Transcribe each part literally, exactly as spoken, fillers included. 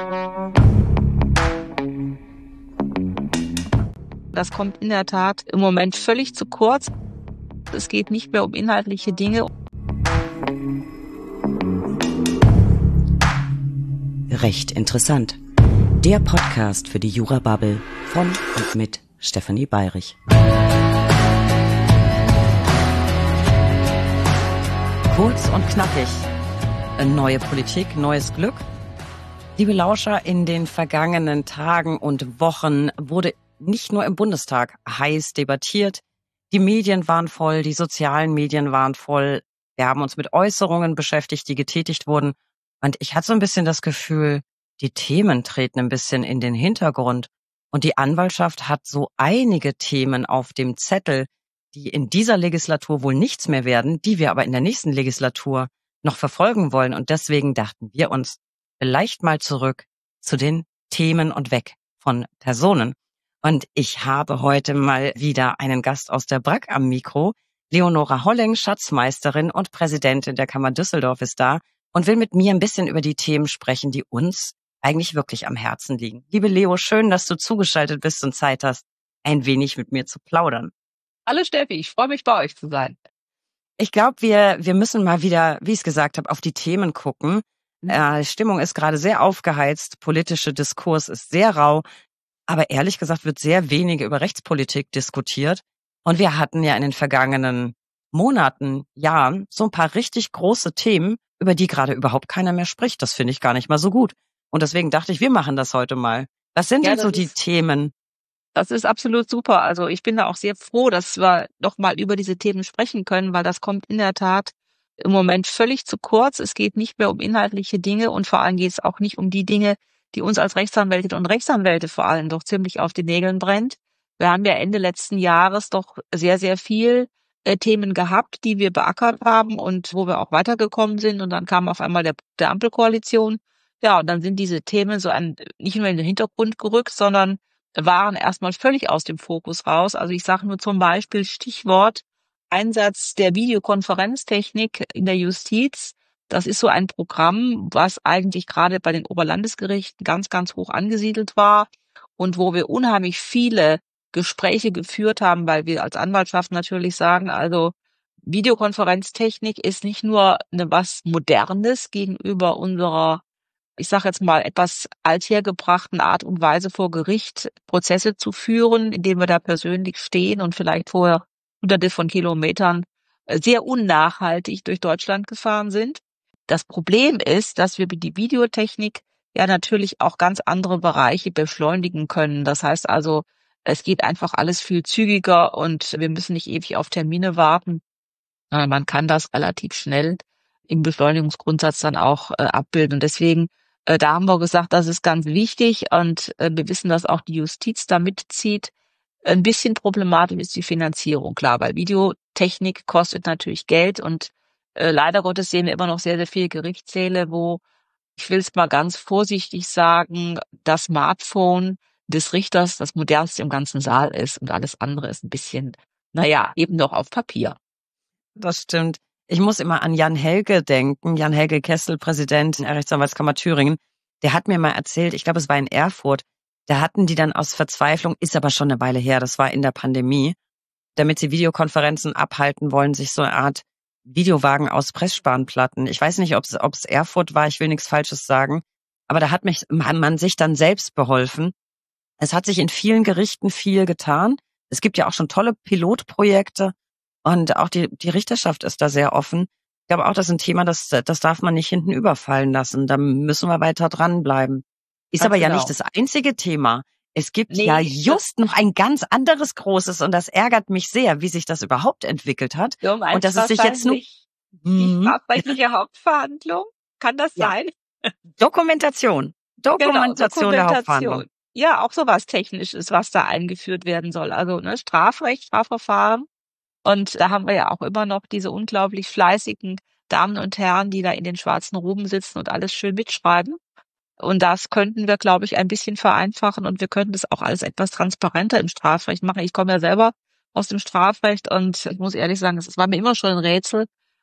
Das kommt in der Tat im Moment völlig zu kurz. Es geht nicht mehr um inhaltliche Dinge. Recht interessant. Der Podcast für die Jura-Bubble von und mit Stefanie Bayrich. Kurz und knackig. Neue Politik, neues Glück. Liebe Lauscher, in den vergangenen Tagen und Wochen wurde nicht nur im Bundestag heiß debattiert. Die Medien waren voll, die sozialen Medien waren voll. Wir haben uns mit Äußerungen beschäftigt, die getätigt wurden. Und ich hatte so ein bisschen das Gefühl, die Themen treten ein bisschen in den Hintergrund. Und die Anwaltschaft hat so einige Themen auf dem Zettel, die in dieser Legislatur wohl nichts mehr werden, die wir aber in der nächsten Legislatur noch verfolgen wollen. Und deswegen dachten wir uns vielleicht mal zurück zu den Themen und weg von Personen. Und ich habe heute mal wieder einen Gast aus der Brag am Mikro. Leonora Holling, Schatzmeisterin und Präsidentin der Kammer Düsseldorf, ist da und will mit mir ein bisschen über die Themen sprechen, die uns eigentlich wirklich am Herzen liegen. Liebe Leo, schön, dass du zugeschaltet bist und Zeit hast, ein wenig mit mir zu plaudern. Hallo Steffi, ich freue mich, bei euch zu sein. Ich glaube, wir wir müssen mal wieder, wie ich es gesagt habe, auf die Themen gucken. Mhm. Äh, Stimmung ist gerade sehr aufgeheizt, politischer Diskurs ist sehr rau. Aber ehrlich gesagt wird sehr wenig über Rechtspolitik diskutiert. Und wir hatten ja in den vergangenen Monaten, Jahren so ein paar richtig große Themen, über die gerade überhaupt keiner mehr spricht. Das finde ich gar nicht mal so gut. Und deswegen dachte ich, wir machen das heute mal. Was sind ja, denn so die ist, Themen? Das ist absolut super. Also ich bin da auch sehr froh, dass wir noch mal über diese Themen sprechen können, weil das kommt in der Tat im Moment völlig zu kurz. Es geht nicht mehr um inhaltliche Dinge und vor allem geht es auch nicht um die Dinge, die uns als Rechtsanwältinnen und Rechtsanwälte vor allem doch ziemlich auf den Nägeln brennt. Wir haben ja Ende letzten Jahres doch sehr, sehr viel äh, Themen gehabt, die wir beackert haben und wo wir auch weitergekommen sind. Und dann kam auf einmal der, der Ampelkoalition. Ja, und dann sind diese Themen so ein, nicht nur in den Hintergrund gerückt, sondern waren erstmal völlig aus dem Fokus raus. Also ich sage nur zum Beispiel Stichwort Einsatz der Videokonferenztechnik in der Justiz. Das ist so ein Programm, was eigentlich gerade bei den Oberlandesgerichten ganz, ganz hoch angesiedelt war und wo wir unheimlich viele Gespräche geführt haben, weil wir als Anwaltschaft natürlich sagen, also Videokonferenztechnik ist nicht nur eine was Modernes gegenüber unserer, ich sage jetzt mal, etwas althergebrachten Art und Weise vor Gericht Prozesse zu führen, indem wir da persönlich stehen und vielleicht vorher hunderte von Kilometern sehr unnachhaltig durch Deutschland gefahren sind. Das Problem ist, dass wir mit die Videotechnik ja natürlich auch ganz andere Bereiche beschleunigen können. Das heißt also, es geht einfach alles viel zügiger und wir müssen nicht ewig auf Termine warten. Man kann das relativ schnell im Beschleunigungsgrundsatz dann auch äh, abbilden. Und deswegen, äh, da haben wir gesagt, das ist ganz wichtig und äh, wir wissen, dass auch die Justiz da mitzieht. Ein bisschen problematisch ist die Finanzierung, klar, weil Videotechnik kostet natürlich Geld und äh, leider Gottes sehen wir immer noch sehr, sehr viele Gerichtssäle, wo, ich will es mal ganz vorsichtig sagen, das Smartphone des Richters das modernste im ganzen Saal ist und alles andere ist ein bisschen, naja, eben noch auf Papier. Das stimmt. Ich muss immer an Jan Helge denken, Jan Helge Kessel, Präsident der Rechtsanwaltskammer Thüringen. Der hat mir mal erzählt, ich glaube, es war in Erfurt, da hatten die dann aus Verzweiflung, ist aber schon eine Weile her, das war in der Pandemie, damit sie Videokonferenzen abhalten wollen, sich so eine Art Videowagen aus Pressspanplatten. Ich weiß nicht, ob es Erfurt war, ich will nichts Falsches sagen, aber da hat mich man, man sich dann selbst beholfen. Es hat sich in vielen Gerichten viel getan. Es gibt ja auch schon tolle Pilotprojekte und auch die, die Richterschaft ist da sehr offen. Ich glaube auch, das ist ein Thema, das, das darf man nicht hinten überfallen lassen. Da müssen wir weiter dranbleiben. Ist ganz aber genau. Ja nicht das einzige Thema. Es gibt nee, ja just noch ein ganz anderes Großes und das ärgert mich sehr, wie sich das überhaupt entwickelt hat. Du und dass es sich jetzt nur die strafrechtliche Hauptverhandlung, kann das ja. sein? Dokumentation. Dokumentation, genau, Dokumentation der Hauptverhandlung. Ja, auch sowas Technisches, was da eingeführt werden soll. Also ne, Strafrecht, Strafverfahren. Und da haben wir ja auch immer noch diese unglaublich fleißigen Damen und Herren, die da in den schwarzen Roben sitzen und alles schön mitschreiben. Und das könnten wir, glaube ich, ein bisschen vereinfachen und wir könnten das auch alles etwas transparenter im Strafrecht machen. Ich komme ja selber aus dem Strafrecht und ich muss ehrlich sagen, es war mir immer schon ein Rätsel,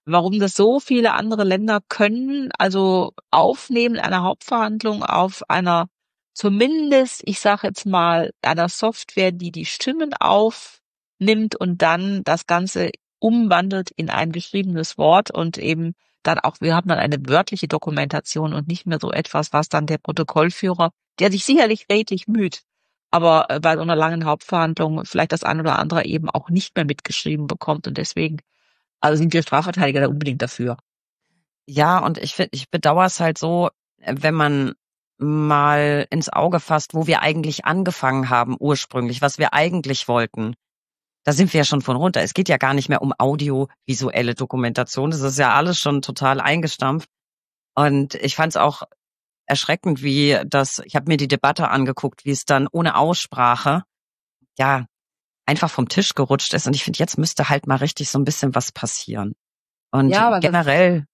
warum das so viele andere Länder können, also aufnehmen in einer Hauptverhandlung auf einer, zumindest, ich sage jetzt mal, einer Software, die die Stimmen aufnimmt und dann das Ganze umwandelt in ein geschriebenes Wort und eben dann auch, wir haben dann eine wörtliche Dokumentation und nicht mehr so etwas, was dann der Protokollführer, der sich sicherlich redlich müht, aber äh, bei so einer langen Hauptverhandlung vielleicht das ein oder andere eben auch nicht mehr mitgeschrieben bekommt und deswegen, also sind wir Strafverteidiger da unbedingt dafür. Ja, und ich finde, ich bedauere es halt so, äh, wenn man mal ins Auge fasst, wo wir eigentlich angefangen haben ursprünglich, was wir eigentlich wollten. Da sind wir ja schon von runter. Es geht ja gar nicht mehr um audiovisuelle Dokumentation. Das ist ja alles schon total eingestampft. Und ich fand es auch erschreckend, wie das, ich habe mir die Debatte angeguckt, wie es dann ohne Aussprache, ja, einfach vom Tisch gerutscht ist. Und ich finde, jetzt müsste halt mal richtig so ein bisschen was passieren. Und Ja, aber das, generell,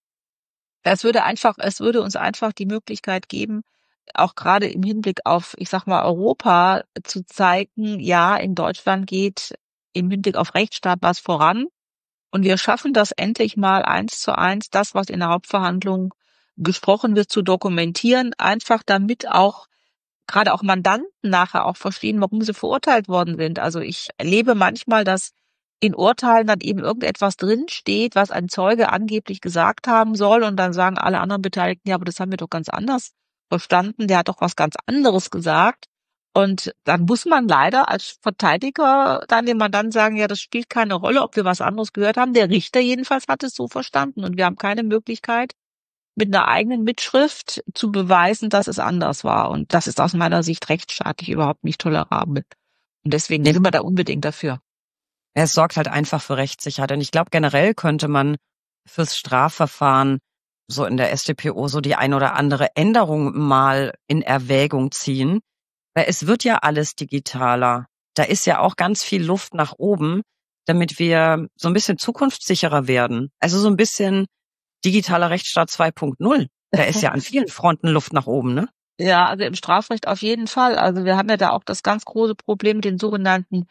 es würde einfach, es würde uns einfach die Möglichkeit geben, auch gerade im Hinblick auf, ich sag mal, Europa zu zeigen, ja, in Deutschland geht im Hinblick auf Rechtsstaat was voran. Und wir schaffen das endlich mal eins zu eins, das, was in der Hauptverhandlung gesprochen wird, zu dokumentieren, einfach damit auch gerade auch Mandanten nachher auch verstehen, warum sie verurteilt worden sind. Also ich erlebe manchmal, dass in Urteilen dann eben irgendetwas drinsteht, was ein Zeuge angeblich gesagt haben soll und dann sagen alle anderen Beteiligten, ja, aber das haben wir doch ganz anders verstanden, der hat doch was ganz anderes gesagt. Und dann muss man leider als Verteidiger dann dem Mandanten sagen, ja, das spielt keine Rolle, ob wir was anderes gehört haben. Der Richter jedenfalls hat es so verstanden und wir haben keine Möglichkeit, mit einer eigenen Mitschrift zu beweisen, dass es anders war. Und das ist aus meiner Sicht rechtsstaatlich überhaupt nicht tolerabel. Und deswegen nee, sind wir da unbedingt dafür. es sorgt halt einfach für Rechtssicherheit. Und ich glaube, generell könnte man fürs Strafverfahren so in der S t P O so die ein oder andere Änderung mal in Erwägung ziehen. Weil es wird ja alles digitaler. Da ist ja auch ganz viel Luft nach oben, damit wir so ein bisschen zukunftssicherer werden. Also so ein bisschen digitaler Rechtsstaat zwei Punkt null. Da ist ja an vielen Fronten Luft nach oben, ne? Ja, also im Strafrecht auf jeden Fall. Also wir haben ja da auch das ganz große Problem mit den sogenannten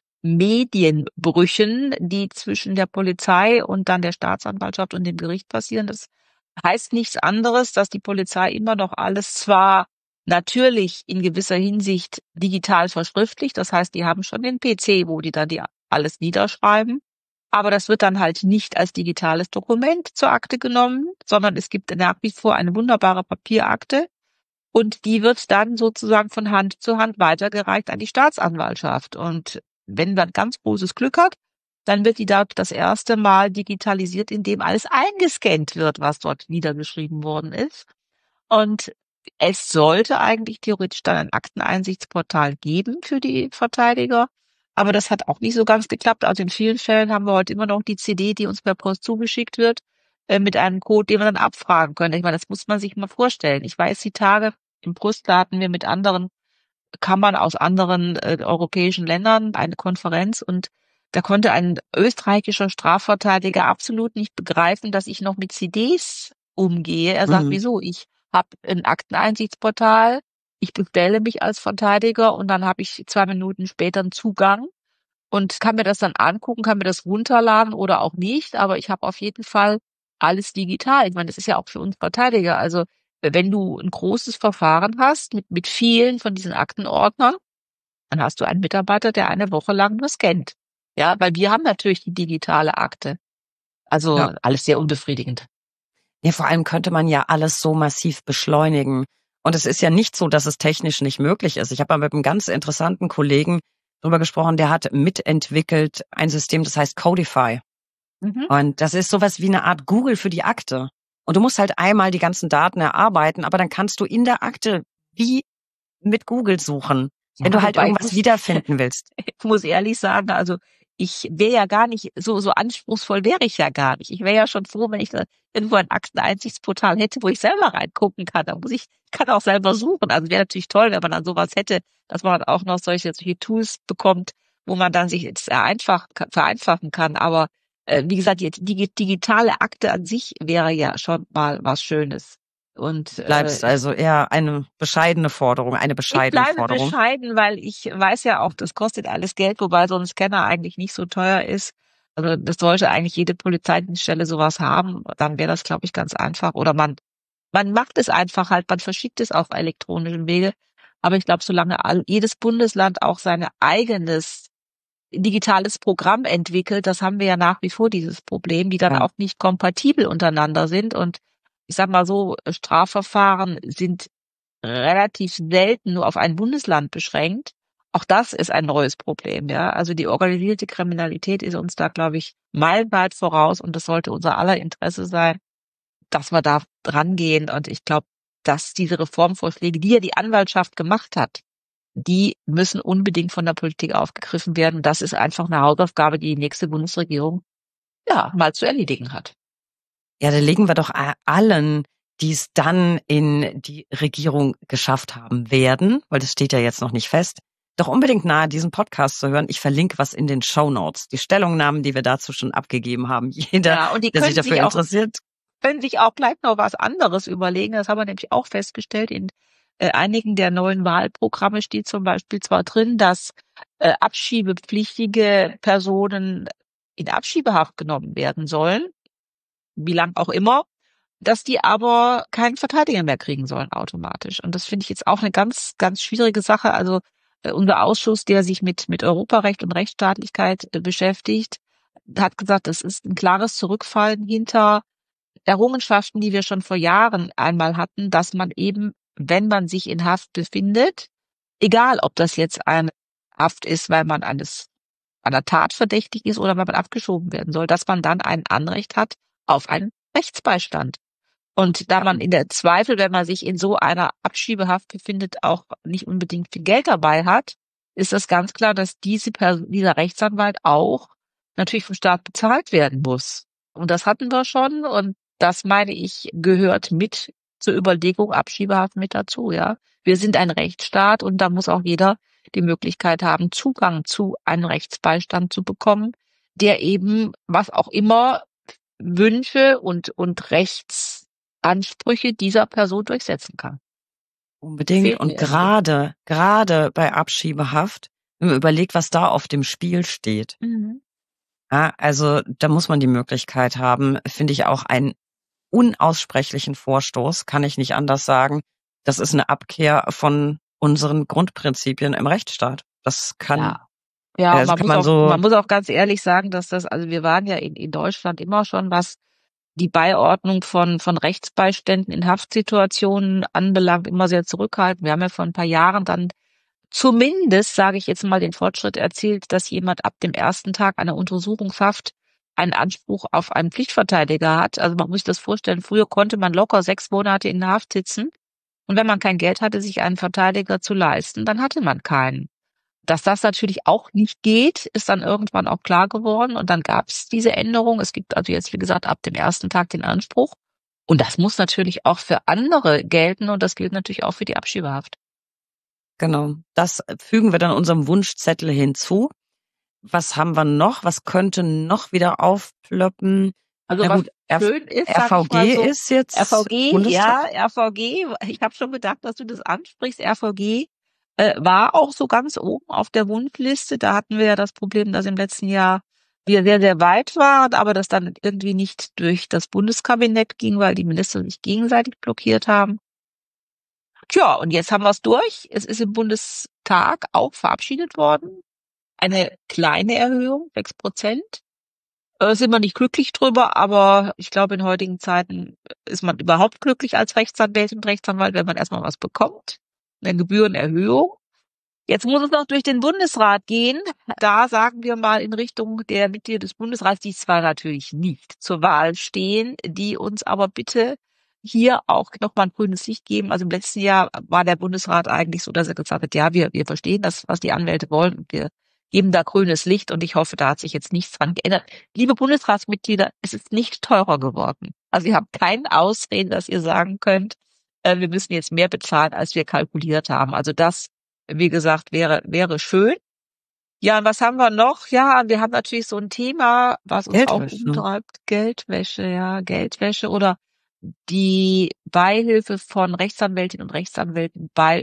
Medienbrüchen, die zwischen der Polizei und dann der Staatsanwaltschaft und dem Gericht passieren. Das heißt nichts anderes, dass die Polizei immer noch alles zwar natürlich in gewisser Hinsicht digital verschriftlicht, das heißt, die haben schon den P C, wo die dann die alles niederschreiben, aber das wird dann halt nicht als digitales Dokument zur Akte genommen, sondern es gibt nach wie vor eine wunderbare Papierakte und die wird dann sozusagen von Hand zu Hand weitergereicht an die Staatsanwaltschaft. Und wenn man ganz großes Glück hat, dann wird die dort das erste Mal digitalisiert, indem alles eingescannt wird, was dort niedergeschrieben worden ist. Und es sollte eigentlich theoretisch dann ein Akteneinsichtsportal geben für die Verteidiger. Aber das hat auch nicht so ganz geklappt. Also in vielen Fällen haben wir heute immer noch die C D, die uns per Post zugeschickt wird, äh, mit einem Code, den wir dann abfragen können. Ich meine, das muss man sich mal vorstellen. Ich weiß, die Tage im Brüssel hatten wir mit anderen Kammern aus anderen äh, europäischen Ländern eine Konferenz und da konnte ein österreichischer Strafverteidiger absolut nicht begreifen, dass ich noch mit C Ds umgehe. Er sagt, Mhm. wieso? Ich habe ein Akteneinsichtsportal, ich bestelle mich als Verteidiger und dann habe ich zwei Minuten später einen Zugang und kann mir das dann angucken, kann mir das runterladen oder auch nicht, aber ich habe auf jeden Fall alles digital. Ich meine, das ist ja auch für uns Verteidiger. Also wenn du ein großes Verfahren hast mit, mit vielen von diesen Aktenordnern, dann hast du einen Mitarbeiter, der eine Woche lang nur scannt. Ja, weil wir haben natürlich die digitale Akte. Ja. Also alles sehr unbefriedigend. Ja, vor allem könnte man ja alles so massiv beschleunigen. Und es ist ja nicht so, dass es technisch nicht möglich ist. Ich habe mal mit einem ganz interessanten Kollegen drüber gesprochen, der hat mitentwickelt ein System, das heißt Codify. Mhm. Und das ist sowas wie eine Art Google für die Akte. Und du musst halt einmal die ganzen Daten erarbeiten, aber dann kannst du in der Akte wie mit Google suchen, wenn Ja, du halt wobei ich irgendwas muss, wiederfinden willst. ich muss ehrlich sagen, also ich wäre ja gar nicht, so, so anspruchsvoll wäre ich ja gar nicht. Ich wäre ja schon froh, wenn ich da irgendwo ein Akteneinsichtsportal hätte, wo ich selber reingucken kann. Da muss ich, kann auch selber suchen. Also wäre natürlich toll, wenn man dann sowas hätte, dass man auch noch solche, solche Tools bekommt, wo man dann sich jetzt einfach, vereinfachen kann. Aber äh, wie gesagt, die, die digitale Akte an sich wäre ja schon mal was Schönes. Und Du bleibst äh, also eher eine bescheidene Forderung, eine ich bescheidene bleibe Forderung. bescheiden, weil ich weiß ja auch, das kostet alles Geld, wobei so ein Scanner eigentlich nicht so teuer ist. Also das sollte eigentlich jede Polizeidienststelle sowas haben. Dann wäre das, glaube ich, ganz einfach. Oder man man macht es einfach halt, man verschickt es auf elektronischen Wege. Aber ich glaube, solange all, jedes Bundesland auch sein eigenes digitales Programm entwickelt, das haben wir ja nach wie vor dieses Problem, die dann Ja. auch nicht kompatibel untereinander sind. Und ich sag mal so, Strafverfahren sind relativ selten nur auf ein Bundesland beschränkt. Auch das ist ein neues Problem, ja. Also die organisierte Kriminalität ist uns da, glaube ich, meilenweit voraus und das sollte unser aller Interesse sein, dass wir da drangehen. Und ich glaube, dass diese Reformvorschläge, die ja die Anwaltschaft gemacht hat, die müssen unbedingt von der Politik aufgegriffen werden. Das ist einfach eine Hausaufgabe, die die nächste Bundesregierung ja mal zu erledigen hat. Ja, da legen wir doch allen, die es dann in die Regierung geschafft haben werden, weil das steht ja jetzt noch nicht fest, doch unbedingt nahe, diesen Podcast zu hören. Ich verlinke was in den Shownotes, die Stellungnahmen, die wir dazu schon abgegeben haben. Jeder, ja, und die der sich dafür sich auch, interessiert, können sich auch gleich noch was anderes überlegen. Das haben wir nämlich auch festgestellt. In äh, einigen der neuen Wahlprogramme steht zum Beispiel zwar drin, dass äh, abschiebepflichtige Personen in Abschiebehaft genommen werden sollen, wie lang auch immer, dass die aber keinen Verteidiger mehr kriegen sollen automatisch. Und das finde ich jetzt auch eine ganz, ganz schwierige Sache. Also äh, unser Ausschuss, der sich mit mit Europarecht und Rechtsstaatlichkeit äh, beschäftigt, hat gesagt, das ist ein klares Zurückfallen hinter Errungenschaften, die wir schon vor Jahren einmal hatten, dass man eben, wenn man sich in Haft befindet, egal ob das jetzt eine Haft ist, weil man eines einer Tat verdächtig ist oder weil man abgeschoben werden soll, dass man dann ein Anrecht hat auf einen Rechtsbeistand. Und da man in der Zweifel, wenn man sich in so einer Abschiebehaft befindet, auch nicht unbedingt viel Geld dabei hat, ist das ganz klar, dass diese Person, dieser Rechtsanwalt auch natürlich vom Staat bezahlt werden muss. Und das hatten wir schon. Und das, meine ich, gehört mit zur Überlegung Abschiebehaft mit dazu, ja. Wir sind ein Rechtsstaat und da muss auch jeder die Möglichkeit haben, Zugang zu einem Rechtsbeistand zu bekommen, der eben, was auch immer, Wünsche und, und Rechtsansprüche dieser Person durchsetzen kann. unbedingt. Fehlt Und mir gerade, gerade bei Abschiebehaft, wenn man überlegt, was da auf dem Spiel steht. Mhm. Ja, also da muss man die Möglichkeit haben, finde ich auch einen unaussprechlichen Vorstoß, kann ich nicht anders sagen. Das ist eine Abkehr von unseren Grundprinzipien im Rechtsstaat. Das kann, Ja. Ja, äh, und das man kann muss man auch, so, man muss auch ganz ehrlich sagen, dass das, also wir waren ja in, in Deutschland immer schon, was die Beiordnung von, von Rechtsbeiständen in Haftsituationen anbelangt, immer sehr zurückhaltend. Wir haben ja vor ein paar Jahren dann zumindest, sage ich jetzt mal, den Fortschritt erzielt, dass jemand ab dem ersten Tag einer Untersuchungshaft einen Anspruch auf einen Pflichtverteidiger hat. Also man muss sich das vorstellen, früher konnte man locker sechs Monate in der Haft sitzen und wenn man kein Geld hatte, sich einen Verteidiger zu leisten, dann hatte man keinen. Dass das natürlich auch nicht geht, ist dann irgendwann auch klar geworden und dann gab es diese Änderung. Es gibt also jetzt, wie gesagt, ab dem ersten Tag den Anspruch. Und das muss natürlich auch für andere gelten und das gilt natürlich auch für die Abschiebehaft. genau, das fügen wir dann unserem Wunschzettel hinzu. Was haben wir noch? Was könnte noch wieder aufploppen? Also Na was gut, R- schön ist, sag ich mal R V G so, ist jetzt R V G, Bundestag. ja, R V G, ich habe schon gedacht, dass du das ansprichst. R V G äh, war auch so ganz oben auf der Wunschliste. Da hatten wir ja das Problem, dass im letzten Jahr wir sehr, sehr weit waren, aber das dann irgendwie nicht durch das Bundeskabinett ging, weil die Minister sich gegenseitig blockiert haben. Tja, und jetzt haben wir es durch. Es ist im Bundestag auch verabschiedet worden. Eine kleine Erhöhung, sechs Prozent. Äh, sind wir nicht glücklich drüber, aber ich glaube, in heutigen Zeiten ist man überhaupt glücklich als Rechtsanwältin und Rechtsanwalt, wenn man erstmal was bekommt. Eine Gebührenerhöhung. Jetzt muss es noch durch den Bundesrat gehen. Da sagen wir mal in Richtung der Mitglieder des Bundesrats, die zwar natürlich nicht zur Wahl stehen, die uns aber bitte hier auch nochmal ein grünes Licht geben. Also im letzten Jahr war der Bundesrat eigentlich so, dass er gesagt hat, ja, wir, wir verstehen das, was die Anwälte wollen und wir geben da grünes Licht und ich hoffe, da hat sich jetzt nichts dran geändert. Liebe Bundesratsmitglieder, es ist nicht teurer geworden. Also ihr habt keine Ausrede, dass ihr sagen könnt, äh, wir müssen jetzt mehr bezahlen, als wir kalkuliert haben. Also das, wie gesagt, wäre, wäre schön. Ja, und was haben wir noch? Ja, wir haben natürlich so ein Thema, was uns auch Geldwäsche. umtreibt. Geldwäsche, ja, Geldwäsche oder die Beihilfe von Rechtsanwältinnen und Rechtsanwälten bei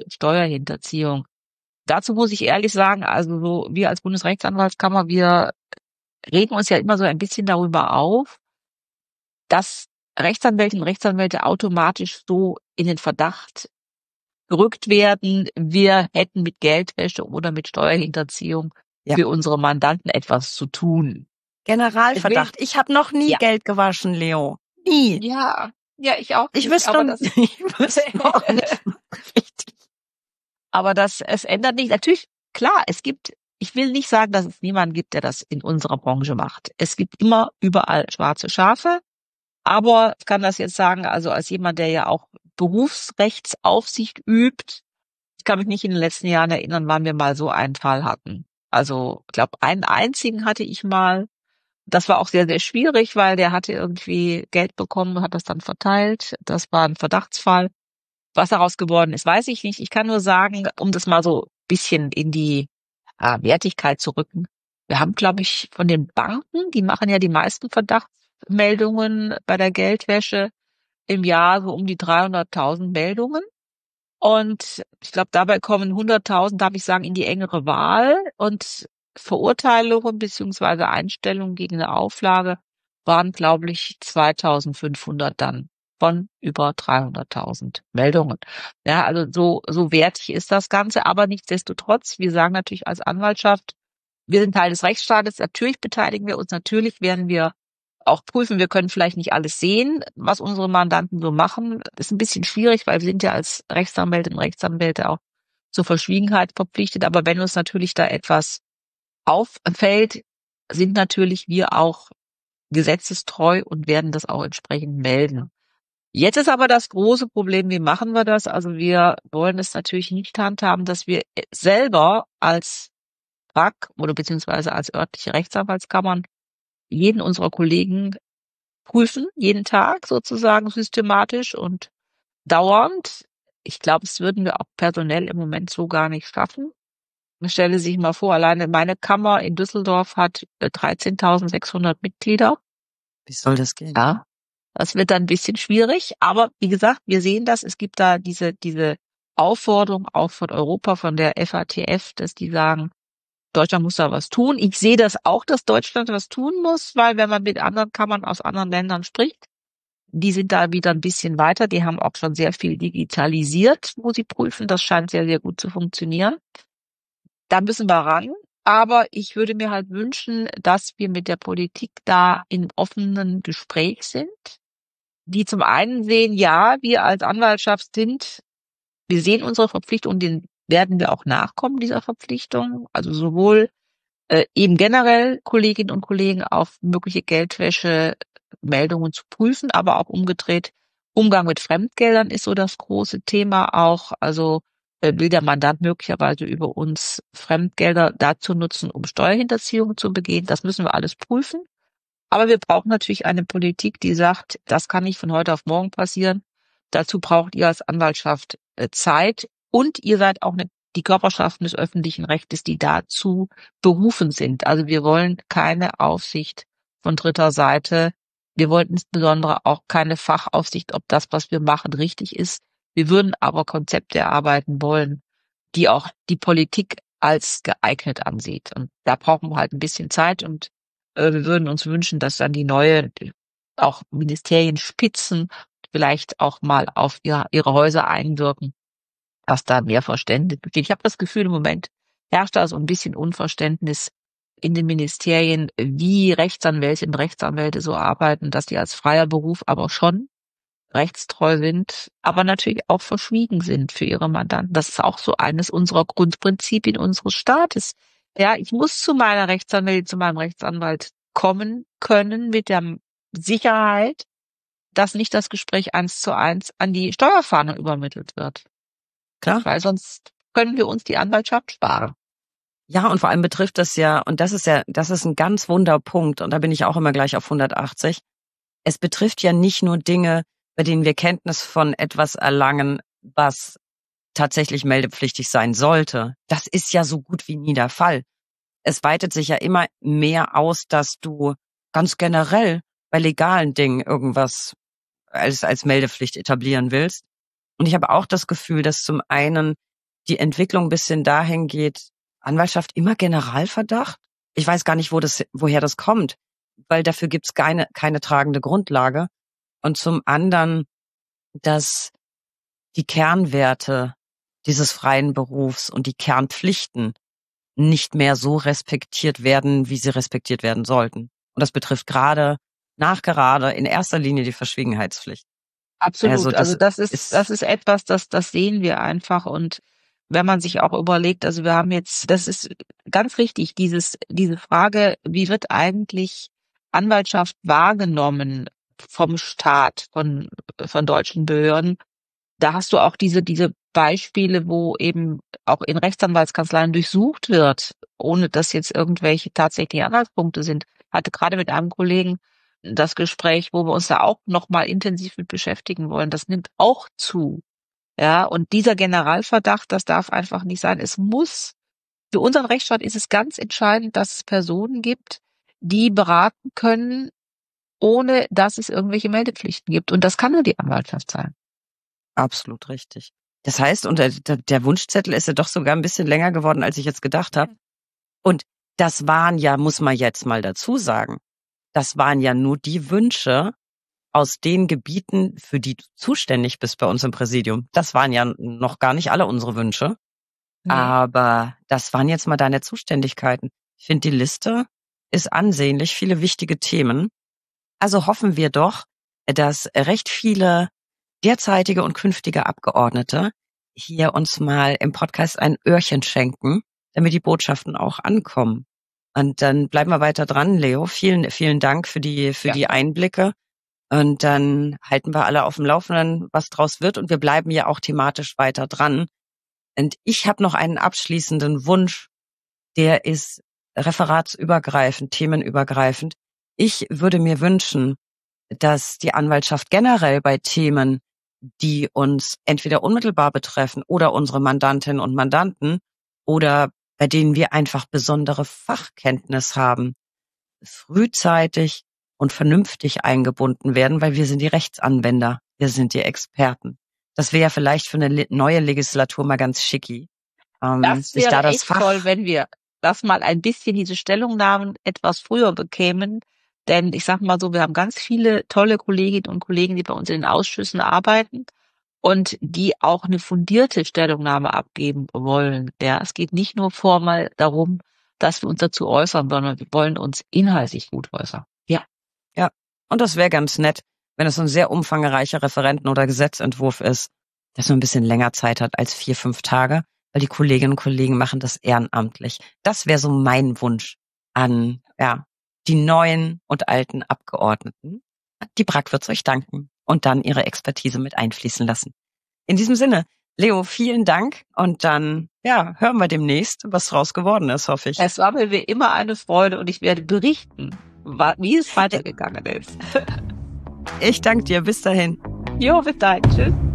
Steuerhinterziehung. Dazu muss ich ehrlich sagen, also so wir als Bundesrechtsanwaltskammer, wir regen uns ja immer so ein bisschen darüber auf, dass Rechtsanwältinnen und Rechtsanwälte automatisch so in den Verdacht gerückt werden, wir hätten mit Geldwäsche oder mit Steuerhinterziehung Ja. für unsere Mandanten etwas zu tun. Generalverdacht. Ich habe noch nie Ja. Geld gewaschen, Leo. Nie. Ja, ja, ich auch Ich nicht, wüsste aber noch- das, ich wüsste auch nicht. Richtig. aber das, es ändert nicht. Natürlich, klar, es gibt, ich will nicht sagen, dass es niemanden gibt, der das in unserer Branche macht. Es gibt immer überall schwarze Schafe. Aber ich kann das jetzt sagen, also als jemand, der ja auch Berufsrechtsaufsicht übt, ich kann mich nicht in den letzten Jahren erinnern, wann wir mal so einen Fall hatten. Also, ich glaube, einen einzigen hatte ich mal. Das war auch sehr, sehr schwierig, weil der hatte irgendwie Geld bekommen, hat das dann verteilt. Das war ein Verdachtsfall. Was daraus geworden ist, weiß ich nicht. Ich kann nur sagen, um das mal so ein bisschen in die äh, Wertigkeit zu rücken. Wir haben, glaube ich, von den Banken, die machen ja die meisten Verdachtsmeldungen bei der Geldwäsche im Jahr so um die dreihunderttausend Meldungen. Und ich glaube, dabei kommen hunderttausend, darf ich sagen, in die engere Wahl. Und Verurteilungen beziehungsweise Einstellungen gegen eine Auflage waren, glaube ich, zweitausendfünfhundert dann von über dreihunderttausend Meldungen. Ja, also so, so wertig ist das Ganze. Aber nichtsdestotrotz, wir sagen natürlich als Anwaltschaft, wir sind Teil des Rechtsstaates. Natürlich beteiligen wir uns. Natürlich werden wir auch prüfen. Wir können vielleicht nicht alles sehen, was unsere Mandanten so machen. Das ist ein bisschen schwierig, weil wir sind ja als Rechtsanwältinnen und Rechtsanwälte auch zur Verschwiegenheit verpflichtet. Aber wenn uns natürlich da etwas auffällt, sind natürlich wir auch gesetzestreu und werden das auch entsprechend melden. Jetzt ist aber das große Problem, wie machen wir das? Also wir wollen es natürlich nicht handhaben, dass wir selber als R A K oder beziehungsweise als örtliche Rechtsanwaltskammern jeden unserer Kollegen prüfen, jeden Tag sozusagen systematisch und dauernd. Ich glaube, es würden wir auch personell im Moment so gar nicht schaffen. Man stelle sich mal vor, alleine meine Kammer in Düsseldorf hat äh, dreizehntausendsechshundert Mitglieder. Wie soll das gehen? Ja, das wird dann ein bisschen schwierig. Aber wie gesagt, wir sehen das. Es gibt da diese, diese Aufforderung auch von Europa, von der F A T F, dass die sagen, Deutschland muss da was tun. Ich sehe das auch, dass Deutschland was tun muss, weil wenn man mit anderen Kammern aus anderen Ländern spricht, die sind da wieder ein bisschen weiter. Die haben auch schon sehr viel digitalisiert, wo sie prüfen. Das scheint sehr, sehr gut zu funktionieren. Da müssen wir ran. Aber ich würde mir halt wünschen, dass wir mit der Politik da in offenen Gespräch sind, die zum einen sehen, ja, wir als Anwaltschaft sind, wir sehen unsere Verpflichtung und den werden wir auch nachkommen, dieser Verpflichtung. Also sowohl äh, eben generell Kolleginnen und Kollegen auf mögliche Geldwäsche-Meldungen zu prüfen, aber auch umgedreht, Umgang mit Fremdgeldern ist so das große Thema auch. Also äh, will der Mandant möglicherweise über uns Fremdgelder dazu nutzen, um Steuerhinterziehung zu begehen. Das müssen wir alles prüfen. Aber wir brauchen natürlich eine Politik, die sagt, das kann nicht von heute auf morgen passieren. Dazu braucht ihr als Anwaltschaft äh, Zeit und ihr seid auch eine, die Körperschaften des öffentlichen Rechtes, die dazu berufen sind. Also wir wollen keine Aufsicht von dritter Seite. Wir wollen insbesondere auch keine Fachaufsicht, ob das, was wir machen, richtig ist. Wir würden aber Konzepte erarbeiten wollen, die auch die Politik als geeignet ansieht. Und da brauchen wir halt ein bisschen Zeit und äh, wir würden uns wünschen, dass dann die neue, auch Ministerienspitzen vielleicht auch mal auf ihre, ihre Häuser einwirken, dass da mehr Verständnis besteht. Ich habe das Gefühl, im Moment herrscht da so ein bisschen Unverständnis in den Ministerien, wie Rechtsanwältinnen und Rechtsanwälte so arbeiten, dass die als freier Beruf aber schon rechtstreu sind, aber natürlich auch verschwiegen sind für ihre Mandanten. Das ist auch so eines unserer Grundprinzipien unseres Staates. Ja, ich muss zu meiner Rechtsanwältin, zu meinem Rechtsanwalt kommen können mit der Sicherheit, dass nicht das Gespräch eins zu eins an die Steuerfahndung übermittelt wird. Klar. Weil sonst können wir uns die Anwaltschaft sparen. Ja, und vor allem betrifft das ja, und das ist ja, das ist ein ganz wunder Punkt, und da bin ich auch immer gleich auf hundertachtzig. Es betrifft ja nicht nur Dinge, bei denen wir Kenntnis von etwas erlangen, was tatsächlich meldepflichtig sein sollte. Das ist ja so gut wie nie der Fall. Es weitet sich ja immer mehr aus, dass du ganz generell bei legalen Dingen irgendwas als, als Meldepflicht etablieren willst. Und ich habe auch das Gefühl, dass zum einen die Entwicklung ein bisschen dahin geht, Anwaltschaft immer Generalverdacht. ich weiß gar nicht, wo das, woher das kommt, weil dafür gibt's keine, keine tragende Grundlage. Und zum anderen, dass die Kernwerte dieses freien Berufs und die Kernpflichten nicht mehr so respektiert werden, wie sie respektiert werden sollten. Und das betrifft gerade, nachgerade, in erster Linie die Verschwiegenheitspflicht. Absolut. Also das, Also das ist, ist, das ist etwas, das, das sehen wir einfach. Und wenn man sich auch überlegt, also wir haben jetzt, das ist ganz richtig, dieses, diese Frage, wie wird eigentlich Anwaltschaft wahrgenommen vom Staat, von, von deutschen Behörden? Da hast du auch diese, diese Beispiele, wo eben auch in Rechtsanwaltskanzleien durchsucht wird, ohne dass jetzt irgendwelche tatsächlichen Anhaltspunkte sind. Hatte gerade mit einem Kollegen das Gespräch, wo wir uns da auch noch mal intensiv mit beschäftigen wollen. Das nimmt auch zu. Ja, und dieser Generalverdacht, das darf einfach nicht sein. Es muss, für unseren Rechtsstaat ist es ganz entscheidend, dass es Personen gibt, die beraten können, ohne dass es irgendwelche Meldepflichten gibt. Und das kann nur die Anwaltschaft sein. Absolut richtig. Das heißt, und der, der Wunschzettel ist ja doch sogar ein bisschen länger geworden, als ich jetzt gedacht habe. Und das waren ja, muss man jetzt mal dazu sagen, das waren ja nur die Wünsche aus den Gebieten, für die du zuständig bist bei uns im Präsidium. Das waren ja noch gar nicht alle unsere Wünsche. Nee. Aber das waren jetzt mal deine Zuständigkeiten. Ich finde, die Liste ist ansehnlich, viele wichtige Themen. Also hoffen wir doch, dass recht viele derzeitige und künftige Abgeordnete hier uns mal im Podcast ein Öhrchen schenken, damit die Botschaften auch ankommen. Und dann bleiben wir weiter dran, Leo. Vielen, vielen Dank für die, für ja. die Einblicke. Und dann halten wir alle auf dem Laufenden, was draus wird. Und wir bleiben ja auch thematisch weiter dran. Und ich habe noch einen abschließenden Wunsch, der ist referatsübergreifend, themenübergreifend. Ich würde mir wünschen, dass die Anwaltschaft generell bei Themen, die uns entweder unmittelbar betreffen oder unsere Mandantinnen und Mandanten oder bei denen wir einfach besondere Fachkenntnis haben, frühzeitig und vernünftig eingebunden werden, weil wir sind die Rechtsanwender, wir sind die Experten. Das wäre vielleicht für eine neue Legislatur mal ganz schicki. Ähm, das wäre da das echt Fach toll, wenn wir das mal ein bisschen, diese Stellungnahmen etwas früher bekämen. Denn ich sag mal so, wir haben ganz viele tolle Kolleginnen und Kollegen, die bei uns in den Ausschüssen arbeiten und die auch eine fundierte Stellungnahme abgeben wollen. Ja, es geht nicht nur formal darum, dass wir uns dazu äußern, sondern wir wollen uns inhaltlich gut äußern. Ja. Ja. Und das wäre ganz nett, wenn es ein sehr umfangreicher Referenten- oder Gesetzentwurf ist, dass man ein bisschen länger Zeit hat als vier, fünf Tage, weil die Kolleginnen und Kollegen machen das ehrenamtlich. Das wäre so mein Wunsch an, ja, die neuen und alten Abgeordneten. Die B R A K wird's euch danken und dann ihre Expertise mit einfließen lassen. In diesem Sinne, Leo, vielen Dank und dann, ja, hören wir demnächst, was draus geworden ist, hoffe ich. Es war mir wie immer eine Freude und ich werde berichten, wie es weitergegangen ist. Ich danke dir. Bis dahin. Jo, bis dahin. Tschüss.